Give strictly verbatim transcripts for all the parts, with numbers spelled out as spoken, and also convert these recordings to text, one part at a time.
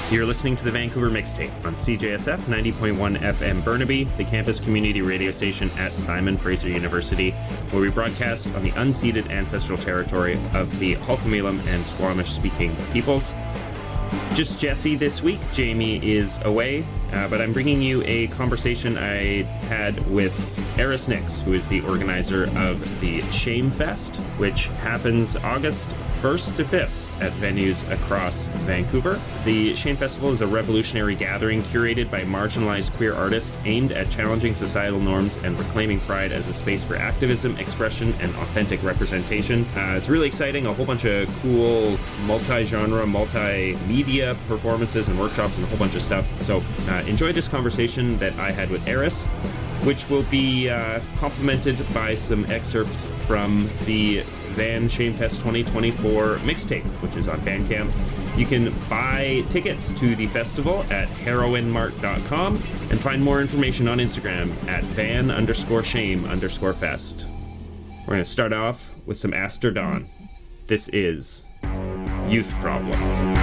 You're listening to the Vancouver Mixtape on C J S F ninety point one F M Burnaby, the campus community radio station at Simon Fraser University, where we broadcast on the unceded ancestral territory of the Hul'qumi'lum and Squamish-speaking peoples. Just Jesse this week. Jamie is away, uh, but I'm bringing you a conversation I had with Eris Nix, who is the organizer of the Shame Fest, which happens August first to fifth at venues across Vancouver. The Shame Festival is a revolutionary gathering curated by marginalized queer artists aimed at challenging societal norms and reclaiming Pride as a space for activism, expression, and authentic representation. Uh, it's really exciting, a whole bunch of cool multi-genre, multi-media performances and workshops and a whole bunch of stuff. So uh, enjoy this conversation that I had with Eris, which will be uh, complemented by some excerpts from the Van Shamefest twenty twenty-four mixtape, which is on Bandcamp. You can buy tickets to the festival at heroin mart dot com and find more information on Instagram at van underscore shame underscore fest. We're going to start off with some Aster Dawn. This is Youth Problem.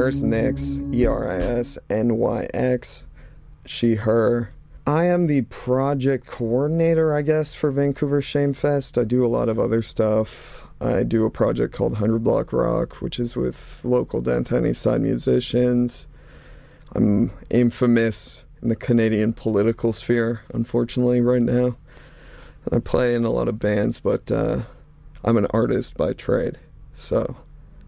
Eris Nyx, E R I S N Y X, she, her. I am the project coordinator, I guess, for Vancouver Shamefest. I do a lot of other stuff. I do a project called one hundred Block Rock, which is with local downtown east side musicians. I'm infamous in the Canadian political sphere, unfortunately, right now. I play in a lot of bands, but uh, I'm an artist by trade. So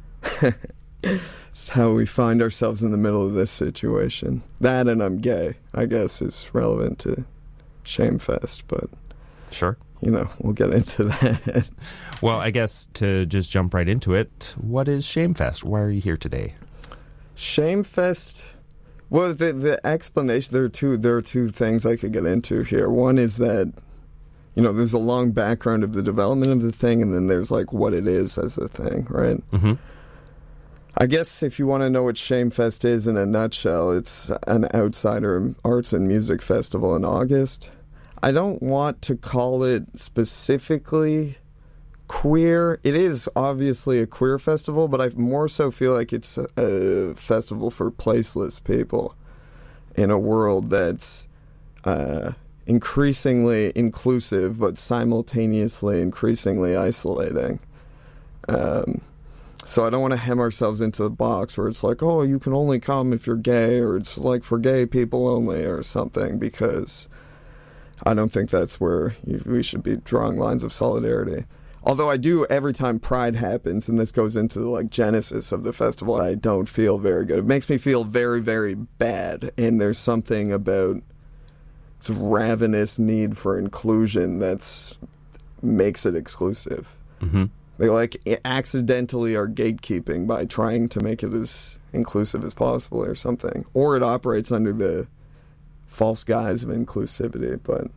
it's how we find ourselves in the middle of this situation. That and I'm gay, I guess, is relevant to Shamefest, but... Sure. You know, we'll get into that. Well, I guess to just jump right into it, what is Shamefest? Why are you here today? Shamefest... Well, the the explanation, there are two there are two things I could get into here. One is that, you know, there's a long background of the development of the thing, and then there's, like, what it is as a thing, right? Mm-hmm. I guess if you want to know what Shamefest is in a nutshell, it's an outsider arts and music festival in August. I don't want to call it specifically queer. It is obviously a queer festival, but I more so feel like it's a, a festival for placeless people in a world that's uh, increasingly inclusive, but simultaneously increasingly isolating. Um, so I don't want to hem ourselves into the box where it's like, oh, you can only come if you're gay, or it's like for gay people only or something, because I don't think that's where you, we should be drawing lines of solidarity. Although I do, every time Pride happens, and this goes into the, like, genesis of the festival, I don't feel very good. It makes me feel very, very bad, and there's something about this ravenous need for inclusion that's makes it exclusive. Mm-hmm. They, like, accidentally are gatekeeping by trying to make it as inclusive as possible or something. Or it operates under the false guise of inclusivity, but...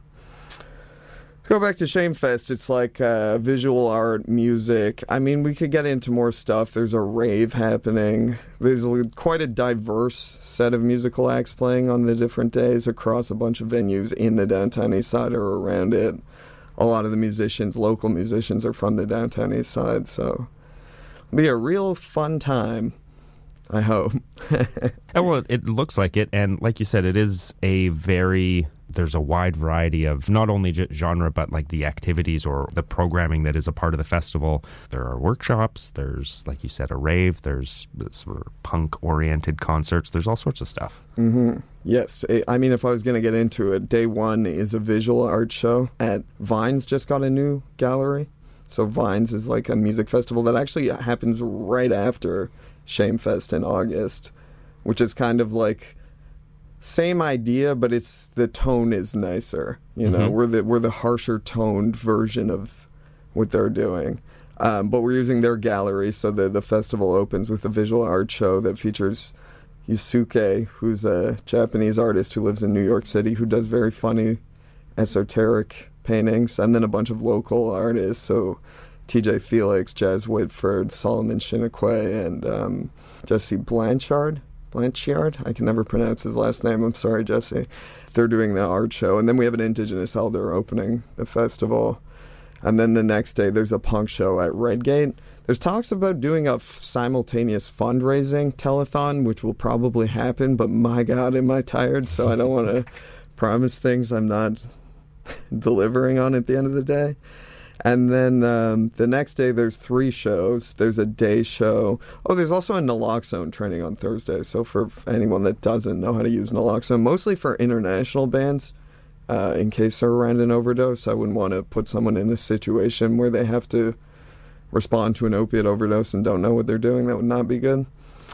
Go back to Shamefest, it's like uh, visual art, music. I mean, we could get into more stuff. There's a rave happening. There's quite a diverse set of musical acts playing on the different days across a bunch of venues in the downtown east side or around it. A lot of the musicians, local musicians, are from the downtown east side, so it'll be a real fun time, I hope. Well, it looks like it, and like you said, it is a very... There's a wide variety of not only genre, but like the activities or the programming that is a part of the festival. There are workshops, there's, like you said, a rave, there's sort of punk-oriented concerts, there's all sorts of stuff. Mm-hmm. Yes. I mean, if I was going to get into it, day one is a visual art show at Vines, just got a new gallery. So Vines is like a music festival that actually happens right after Shamefest in August, which is kind of like... Same idea, but it's the tone is nicer. You know, mm-hmm. we're the we're the harsher toned version of what they're doing. Um, but we're using their gallery, so the the festival opens with a visual art show that features Yusuke, who's a Japanese artist who lives in New York City, who does very funny, esoteric paintings, and then a bunch of local artists. So T J Felix, Jazz Whitford, Solomon Shinakwe, and um, Jesse Blanchard. Blanchard? I can never pronounce his last name. I'm sorry, Jesse. They're doing the art show. And then we have an Indigenous elder opening the festival. And then the next day, there's a punk show at Redgate. There's talks about doing a f- simultaneous fundraising telethon, which will probably happen. But my God, am I tired? So I don't want to promise things I'm not delivering on at the end of the day. And then um, the next day, there's three shows. There's a day show. Oh, there's also a naloxone training on Thursday. So for anyone that doesn't know how to use naloxone, mostly for international bands, uh, in case they're around an overdose. I wouldn't want to put someone in a situation where they have to respond to an opiate overdose and don't know what they're doing. That would not be good.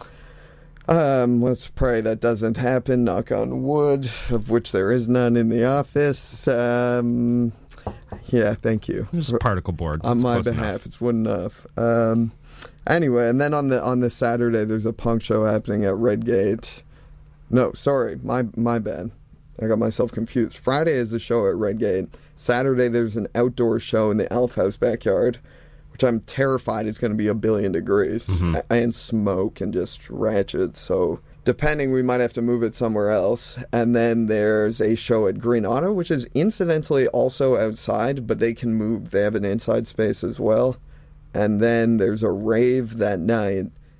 Um, let's pray that doesn't happen. Knock on wood, of which there is none in the office. Um... Yeah, thank you. There's a particle board. On That's my close behalf, enough. it's wood enough. Um, anyway, and then on the on the Saturday, there's a punk show happening at Redgate. No, sorry, my my bad. I got myself confused. Friday is the show at Redgate. Saturday, there's an outdoor show in the Alf House backyard, which I'm terrified is going to be a billion degrees mm-hmm. and smoke and just ratchet. So depending, we might have to move it somewhere else. And then there's a show at Green Auto, which is incidentally also outside, but they can move. They have an inside space as well. And then there's a rave that night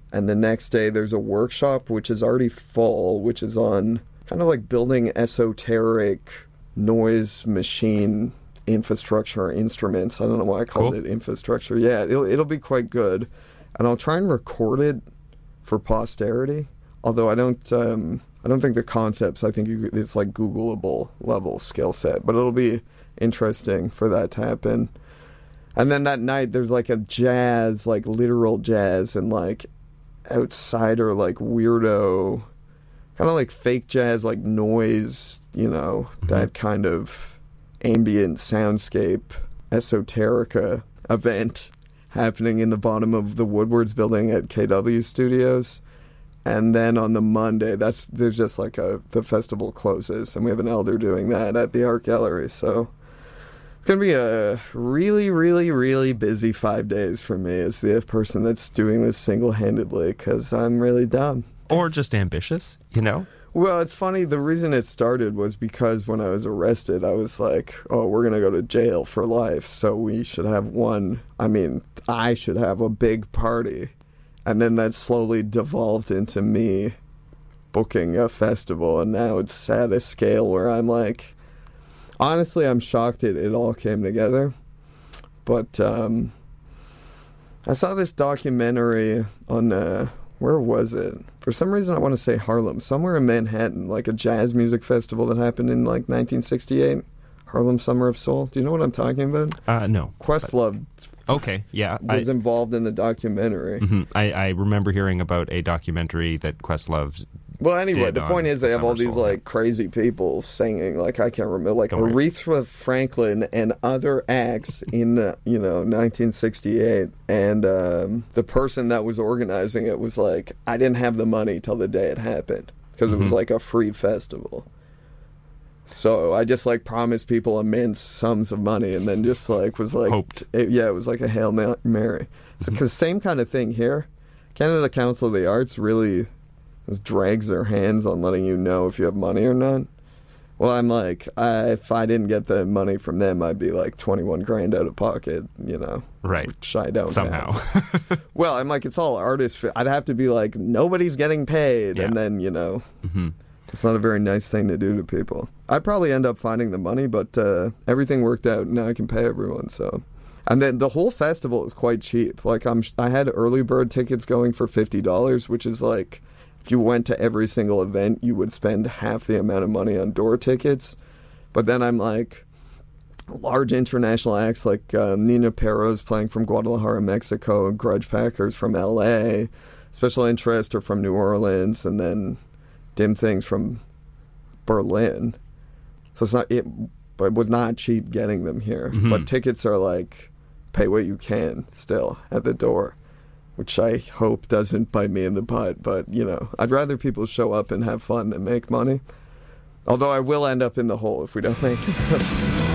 And the next day there's a workshop, which is already full, which is on kind of like building esoteric noise machine infrastructure or instruments. I don't know why I called Cool. it infrastructure. Yeah, it'll, it'll be quite good. And I'll try and record it for posterity. Although I don't, um, I don't think the concepts, I think you, it's like Googleable level skill set. But it'll be interesting for that to happen. And then that night there's like a jazz, like literal jazz and like outsider, like weirdo, kind of like fake jazz, like noise, you know, mm-hmm. that kind of ambient soundscape, esoterica event happening in the bottom of the Woodwards building at K W Studios. And then on the Monday, that's there's just like a the festival closes, and we have an elder doing that at the art gallery. So it's gonna be a really, really, really busy five days for me as the person that's doing this single-handedly, because I'm really dumb. Or just ambitious, you know? Well, it's funny. The reason it started was because when I was arrested, I was like, oh, we're going to go to jail for life. So we should have one. I mean, I should have a big party. And then that slowly devolved into me booking a festival. And now it's at a scale where I'm like, honestly, I'm shocked it, it all came together. But um, I saw this documentary on... Uh, Where was it? For some reason, I want to say Harlem. Somewhere in Manhattan, like a jazz music festival that happened in like nineteen sixty-eight. Harlem Summer of Soul. Do you know what I'm talking about? Uh, no. Questlove Okay, yeah. was I, involved in the documentary. mm-hmm. I, I remember hearing about a documentary that Questlove Well, anyway, did the point on is they have all Summer these Soul. like crazy people singing, like I can't remember, like Don't worry. Aretha Franklin and other acts in uh, you know nineteen sixty-eight, and um, the person that was organizing it was like, I didn't have the money till the day it happened because Mm-hmm. it was like a free festival. So I just like promised people immense sums of money, and then just like was like, Hoped. it, yeah, it was like a Hail Ma- Mary. So, Mm-hmm. 'cause same kind of thing here. Canada Council of the Arts really just drags their hands on letting you know if you have money or not. Well, I'm like, I, if I didn't get the money from them, I'd be like twenty-one grand out of pocket, you know. Right. Which I don't somehow. have. Well, I'm like, it's all artist. Fi- I'd have to be like, nobody's getting paid. Yeah. And then, you know, mm-hmm. it's not a very nice thing to do to people. I'd probably end up finding the money, but uh, everything worked out. Now I can pay everyone, so. And then the whole festival is quite cheap. Like, I'm, I had early bird tickets going for fifty dollars, which is like, if you went to every single event, you would spend half the amount of money on door tickets. But then I'm like, large international acts like uh, Nina Perro's playing from Guadalajara, Mexico, Grudge Packers from L A, Special Interest are from New Orleans, and then Dim Things from Berlin. So it's not, it, but it was not cheap getting them here. Mm-hmm. But tickets are like, pay what you can still at the door, which I hope doesn't bite me in the butt. But, you know, I'd rather people show up and have fun than make money. Although I will end up in the hole if we don't make it.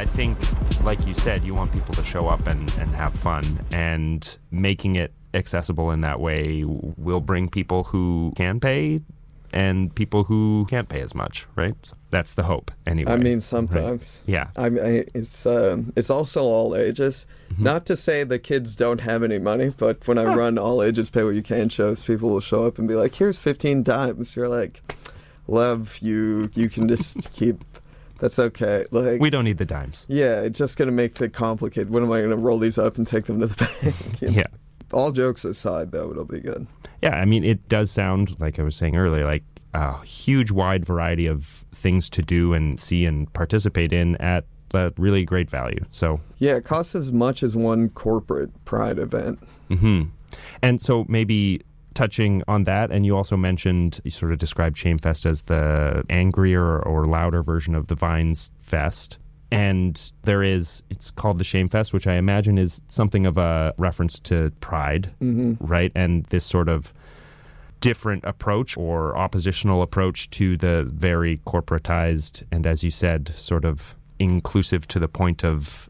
I think, like you said, you want people to show up and, and have fun, and making it accessible in that way will bring people who can pay and people who can't pay as much, right? So that's the hope, anyway. I mean, sometimes. Right? Yeah. I mean, it's um, it's also all ages. Mm-hmm. Not to say the kids don't have any money, but when I run all ages pay what you can shows, people will show up and be like, "Here's fifteen dimes." You're like, "Love you. You can just keep." That's okay. Like, we don't need the dimes. Yeah, it's just going to make it complicated. When am I going to roll these up and take them to the bank? You know? Yeah. All jokes aside, though, it'll be good. Yeah, I mean, it does sound, like I was saying earlier, like a huge wide variety of things to do and see and participate in at a really great value. So yeah, it costs as much as one corporate Pride event. Mm-hmm. And so maybe touching on that, and you also mentioned, you sort of described Shamefest as the angrier or louder version of the Vines Fest. And there is, it's called the Shamefest, which I imagine is something of a reference to Pride, mm-hmm. right? And this sort of different approach or oppositional approach to the very corporatized and, as you said, sort of inclusive to the point of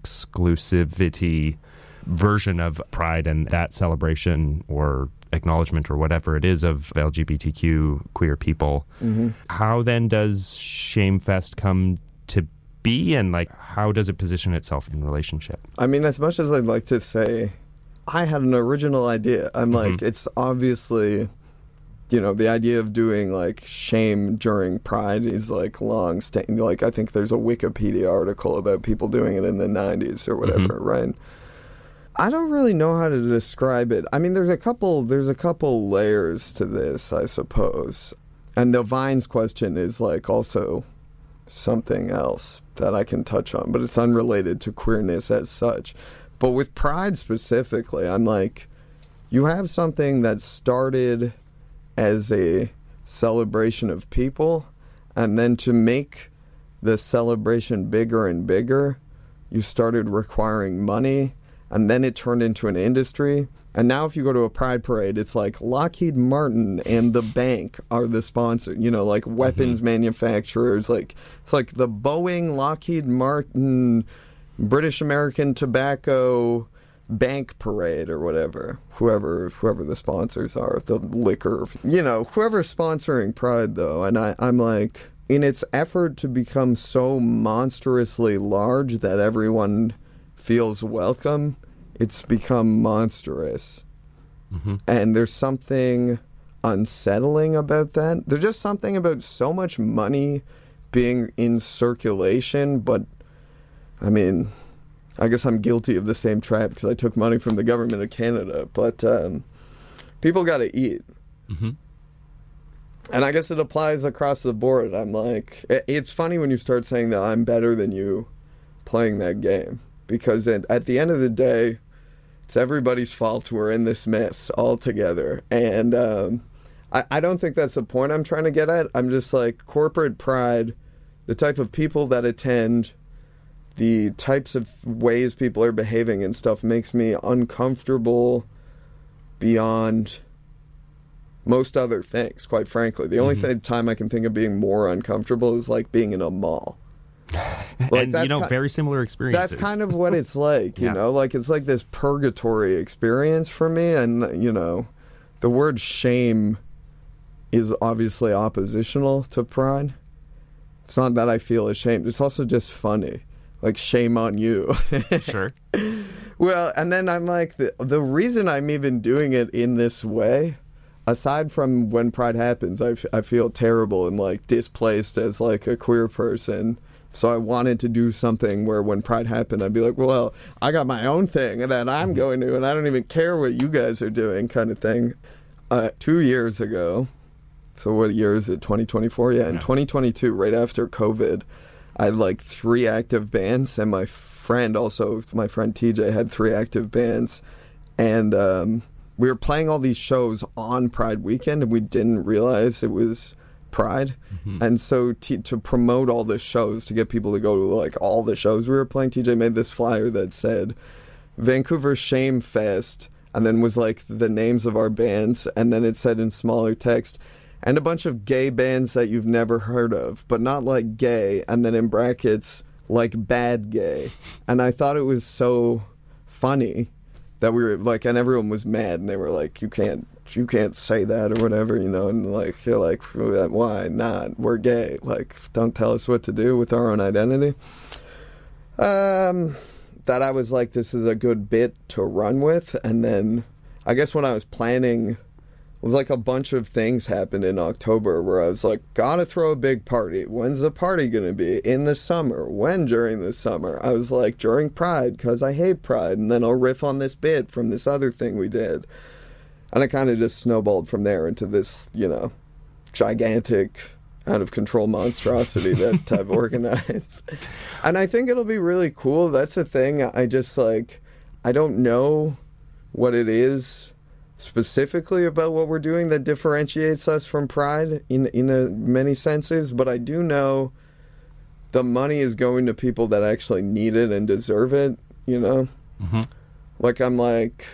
exclusivity version of Pride and that celebration or acknowledgement or whatever it is of L G B T Q queer people. Mm-hmm. How then does Shamefest come to be, and like how does it position itself in relationship? I mean, as much as I'd like to say I had an original idea, I'm like, mm-hmm. it's obviously, you know, the idea of doing like shame during Pride is like long standing. Like, I think there's a Wikipedia article about people doing it in the nineties or whatever, mm-hmm. right? I don't really know how to describe it. I mean, there's a couple there's a couple layers to this, I suppose. And the Vines question is like also something else that I can touch on, but it's unrelated to queerness as such. But with Pride specifically, I'm like, you have something that started as a celebration of people, and then to make the celebration bigger and bigger, you started requiring money, and then it turned into an industry. And now if you go to a Pride parade, it's like Lockheed Martin and the bank are the sponsor, you know, like weapons mm-hmm. manufacturers. Like, it's like the Boeing, Lockheed Martin, British American Tobacco bank parade or whatever. Whoever whoever the sponsors are, the liquor, you know, whoever's sponsoring Pride, though. And I, I'm like, in its effort to become so monstrously large that everyone feels welcome, it's become monstrous. Mm-hmm. And there's something unsettling about that. There's just something about so much money being in circulation, but I mean, I guess I'm guilty of the same trap because I took money from the government of Canada, but um, people got to eat. Mm-hmm. And I guess it applies across the board. I'm like, it's funny when you start saying that I'm better than you playing that game, because it, at the end of the day, it's everybody's fault we're in this mess all together. And um, I, I don't think that's the point I'm trying to get at. I'm just like, corporate Pride, the type of people that attend, the types of ways people are behaving and stuff makes me uncomfortable beyond most other things, quite frankly. The only mm-hmm. th- time I can think of being more uncomfortable is like being in a mall. Like, and, you know, ki- very similar experiences. That's kind of what it's like, you yeah. know? Like, it's like this purgatory experience for me. And, you know, the word shame is obviously oppositional to Pride. It's not that I feel ashamed. It's also just funny. Like, shame on you. Sure. Well, and then I'm like, the, the reason I'm even doing it in this way, aside from when Pride happens, I, f- I feel terrible and, like, displaced as, like, a queer person. So I wanted to do something where when Pride happened, I'd be like, well, I got my own thing that I'm going to, and I don't even care what you guys are doing, kind of thing. Uh, two years ago, so what year is it, twenty twenty-four? Yeah, in yeah. twenty twenty-two, right after COVID, I had like three active bands, and my friend also, my friend T J, had three active bands. And um, we were playing all these shows on Pride weekend, and we didn't realize it was Pride. Mm-hmm. And so t- to promote all the shows, to get people to go to like all the shows we were playing, T J made this flyer that said Vancouver Shame Fest, and then was like the names of our bands, and then it said in smaller text, and a bunch of gay bands that you've never heard of, but not like gay, and then in brackets, like bad gay. And I thought it was so funny that we were like, and everyone was mad, and they were like, you can't, you can't say that or whatever, you know, and like, you're like, why not? We're gay. Like, don't tell us what to do with our own identity. Um, that I was like, this is a good bit to run with. And then I guess when I was planning, it was like a bunch of things happened in October where I was like, gotta throw a big party. When's the party gonna be? In the summer. When during the summer? I was like, during Pride, because I hate Pride. And then I'll riff on this bit from this other thing we did. And it kind of just snowballed from there into this, you know, gigantic, out-of-control monstrosity that I've organized. And I think it'll be really cool. That's the thing. I just, like, I don't know what it is specifically about what we're doing that differentiates us from Pride in in a, many senses, but I do know the money is going to people that actually need it and deserve it, you know? Mm-hmm. Like, I'm like,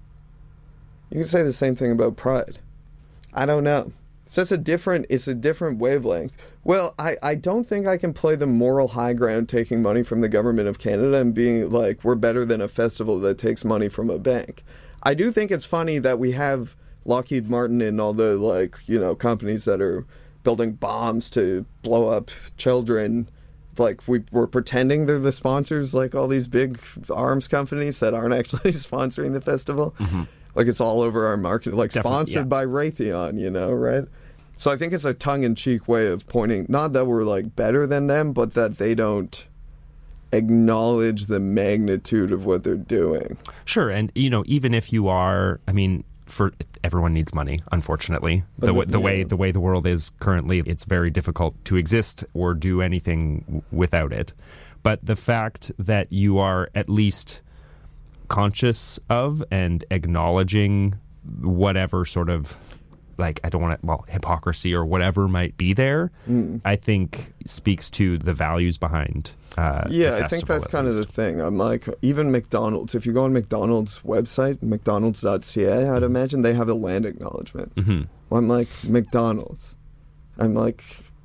you can say the same thing about Pride. I don't know. It's just a different, it's a different wavelength. Well, I, I don't think I can play the moral high ground taking money from the government of Canada and being like, we're better than a festival that takes money from a bank. I do think it's funny that we have Lockheed Martin and all the, like, you know, companies that are building bombs to blow up children. Like, we, we're pretending they're the sponsors, like all these big arms companies that aren't actually sponsoring the festival. Mm-hmm. Like, it's all over our market, like Definitely, sponsored yeah. by Raytheon, you know, right? So I think it's a tongue-in-cheek way of pointing, not that we're, like, better than them, but that they don't acknowledge the magnitude of what they're doing. Sure, and, you know, even if you are, I mean, for everyone needs money, unfortunately. The, But, the yeah. way the way the world is currently, it's very difficult to exist or do anything w- without it. But the fact that you are at least conscious of and acknowledging whatever sort of, like, I don't want to, well, hypocrisy or whatever might be there, Mm. I think speaks to the values behind uh, Yeah, the I think festival, that's at kind of the least. thing. I'm like, even McDonald's, if you go on McDonald's website, mcdonalds dot c a, I'd imagine they have a land acknowledgement. Mhm. Well, I'm like, McDonald's. I'm like...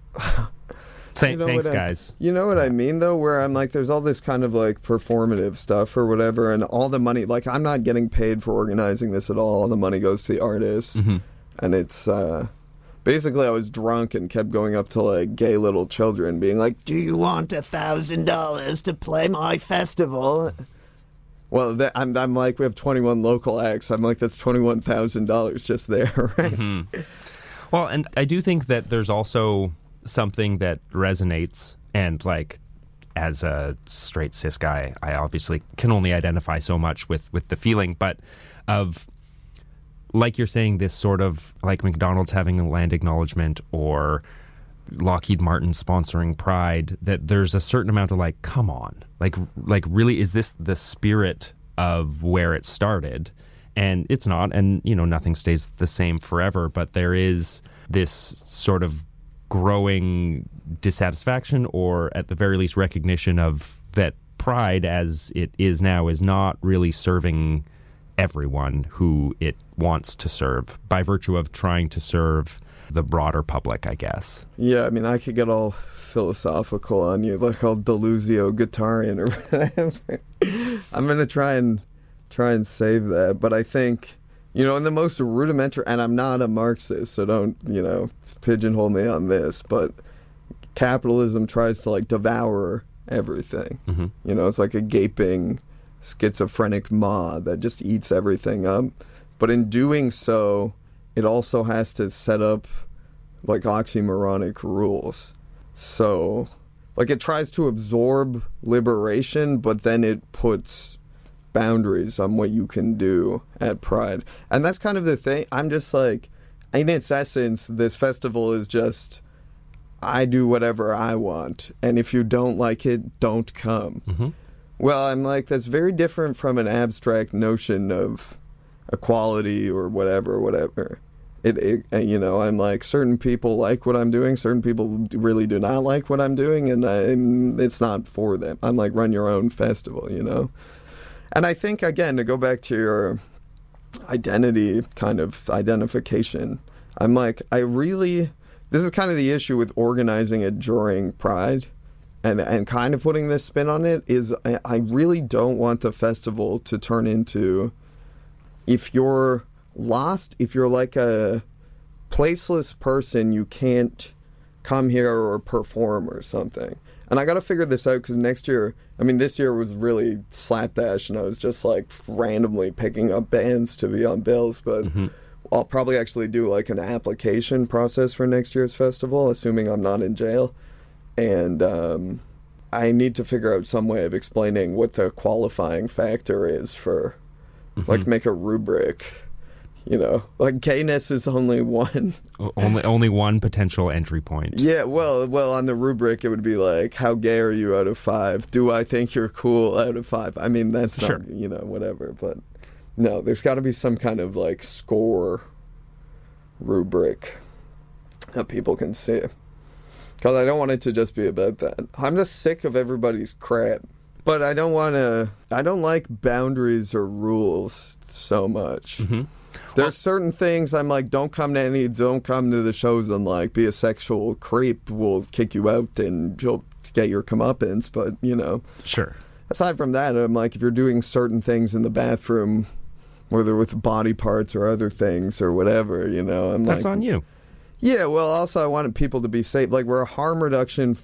Th- You know thanks, what I- guys. You know what I mean, though, where I'm like, there's all this kind of, like, performative stuff or whatever, and all the money, like, I'm not getting paid for organizing this at all. All the money goes to the artists. Mhm. And it's, uh... basically, I was drunk and kept going up to, like, gay little children, being like, do you want a thousand dollars to play my festival? Well, th- I'm, I'm like, we have twenty-one local acts. I'm like, that's twenty-one thousand dollars just there, right? Mm-hmm. Well, and I do think that there's also something that resonates, and, like, as a straight cis guy, I obviously can only identify so much with, with the feeling, but of, like you're saying, this sort of, like McDonald's having a land acknowledgement or Lockheed Martin sponsoring Pride, that there's a certain amount of, like, come on, like, like really, is this the spirit of where it started? And it's not, and, you know, nothing stays the same forever, but there is this sort of growing dissatisfaction, or at the very least recognition of that Pride as it is now is not really serving everyone who it wants to serve, by virtue of trying to serve the broader public, I guess. Yeah, I mean, I could get all philosophical on you, like all Deluzio guitarian or whatever. I'm going to try and try and save that, but I think, you know, in the most rudimentary, and I'm not a Marxist, so don't, you know, pigeonhole me on this, but capitalism tries to, like, devour everything. Mm-hmm. You know, it's like a gaping schizophrenic maw that just eats everything up. But in doing so, it also has to set up, like, oxymoronic rules. So, like, it tries to absorb liberation, but then it puts boundaries on what you can do at Pride. And that's kind of the thing. I'm just like, in its essence, this festival is just, I do whatever I want. And if you don't like it, don't come. Mm-hmm. Well, I'm like, that's very different from an abstract notion of equality or whatever, whatever. It, it, you know, I'm like, certain people like what I'm doing, certain people really do not like what I'm doing, and I'm, it's not for them. I'm like, run your own festival, you know? And I think, again, to go back to your identity kind of identification, I'm like, I really, this is kind of the issue with organizing it during Pride and and kind of putting this spin on it is I, I really don't want the festival to turn into, if you're lost, if you're like a placeless person, you can't come here or perform or something. And I got to figure this out because next year, I mean, this year was really slapdash, and I was just like randomly picking up bands to be on bills. But mm-hmm. I'll probably actually do like an application process for next year's festival, assuming I'm not in jail. And um, I need to figure out some way of explaining what the qualifying factor is for, mm-hmm. like, make a rubric. You know, like gayness is only one. only only one potential entry point. Yeah, well, well, on the rubric it would be like, how gay are you out of five? Do I think you're cool out of five? I mean, that's sure. not, you know, whatever. But no, there's got to be some kind of like score rubric that people can see. Because I don't want it to just be about that. I'm just sick of everybody's crap. But I don't want to, I don't like boundaries or rules so much. Mm-hmm. There's well, certain things I'm like, don't come to any, don't come to the shows and like be a sexual creep. We'll kick you out and you'll get your comeuppance. But, you know. Sure. Aside from that, I'm like, if you're doing certain things in the bathroom, whether with body parts or other things or whatever, you know. I'm That's like, on you. Yeah, well, also I wanted people to be safe. Like, we're a harm reduction